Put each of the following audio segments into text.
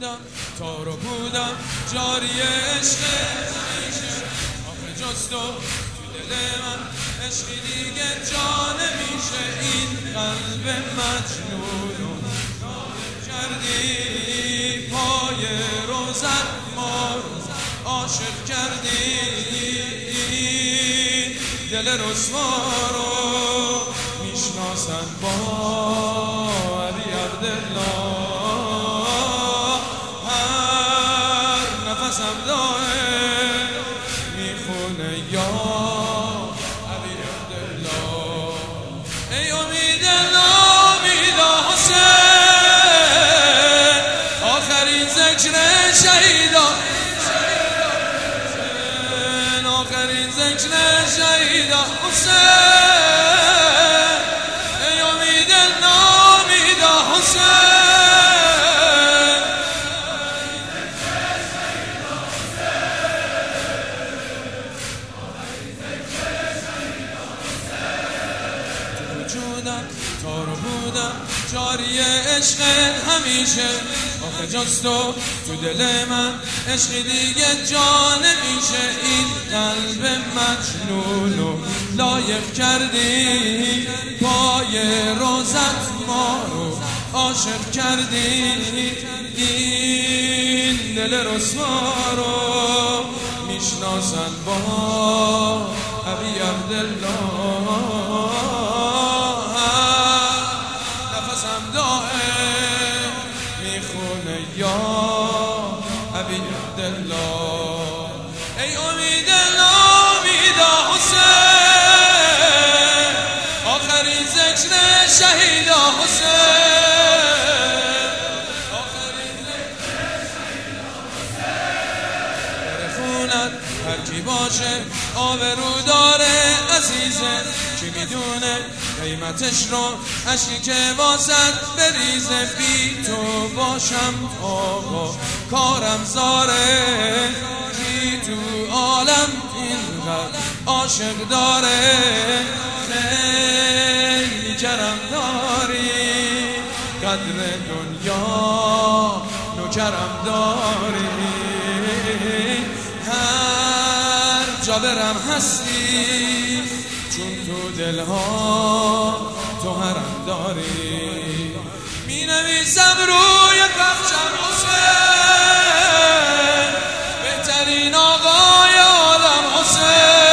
بودم تا رو بودم جاری عشق همیشه آخه جز تو دل من عشقی دیگه جا نمیشه این قلب مجنون کردی پای روزت ما رو عاشق کردی دل رسوا رو میشناسن با علی عبدالله هر نفسم داره میخونه یا علی عبدالله ای امید نامیدا حسین آخرین ذکر شهیدا آخرین ذکر شهیدا حسین ای امید نامیدا حسین تو وجودم تا رو بودم جاری عشق همیشه آخه جز تو دل من عشقی دیگه جا نمیشه این قلب مجنونو لایق کردی پای روزت ما رو عاشق کردی این دل رسوا رو میشناسن با ابی عبدالله نفسم دائم میخونه یا ابی عبدالله ای امید نامیدا حسین آخرین ذکر شهیدا حسین آخرین ذکر شهیدا حسین خونت هر کی باشه آبرو داره عزیزه کی میدونه قیمتش رو عشقی که واسد بریزه بی تو باشم آقا کارم زاره کی تو عالم اینقدر عاشق داره خیلی کرم داری قدر دنیا نوکرم داری هر جا برم هستی چون تو دلها تو حرم داری می نویسم روی بخشم حسین بهترین آقای عالم حسین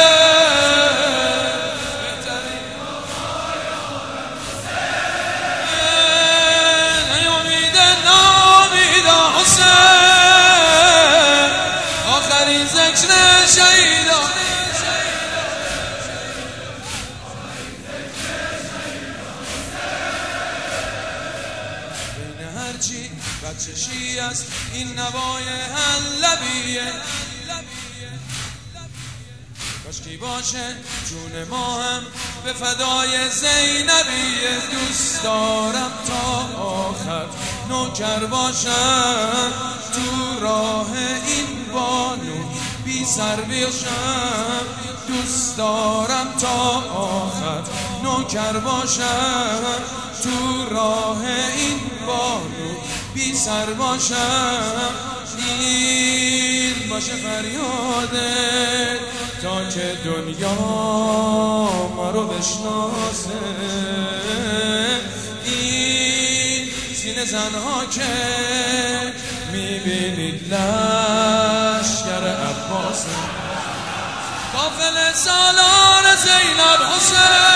بهترین آقای عالم حسین ای امید نامیدا حسین آخرین ذکر شهیدا هرچی بچشی است این نوای حلبیه کاشکی باشه جون ما هم به فدای زینبیه دوست دارم تا آخر نوکر باشم تو راه این بانو بی سر بشم دوست دارم تا آخر نوکر باشم تو راه این بانو بی سر باشم این باشه فریاده تا که دنیا ما رو بشناسه این سینه زنها که میبینید لشکر عباسه قافل سالار زینب حسین